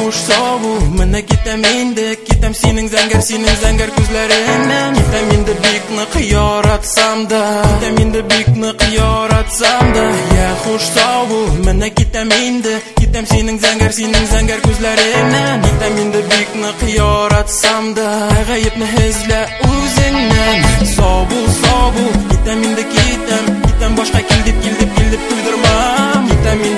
хуш сау, менә китәм инде, китәм синең зәңгәр күзләреңнән. Китәм инде бик нык яратсам да, китәм инде бик нык яратсам да. Я хуш сау, менә китәм инде, китәм синең зәңгәр күзләреңнән. Китәм инде бик нык яратсам да, гаепне эзлә үзеңнән. Сау, китәм инде, китәм башка килдип туйдырмам. Китәм